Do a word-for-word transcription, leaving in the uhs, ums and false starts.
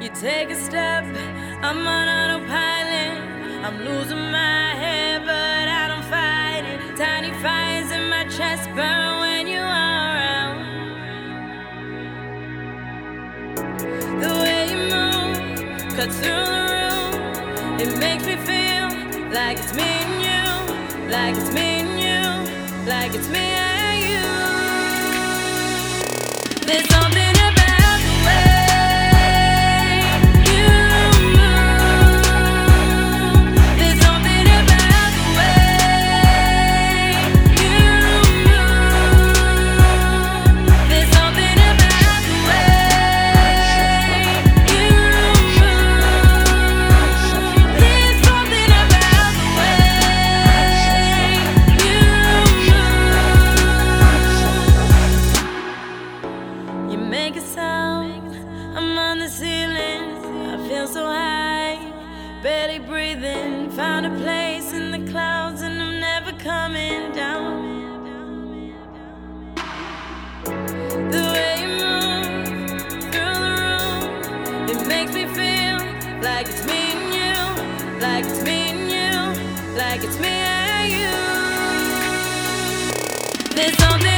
You take a step, I'm on autopilot. I'm losing my head, but I don't fight it. Tiny fires in my chest burn when you are around. The way you move cuts through the room. It makes me feel like it's me and you, like it's me and you, like it's me and you. There's something about the way you move. There's something about the way you move. There's something about the way you move. There's something about the way you move. You make a sound, I'm on the ceiling. I feel so high, barely breathing. Found a place in the clouds and I'm never coming down. The way you move through the room, it makes me feel like it's me and you, like it's me and you, like it's me and you. There's something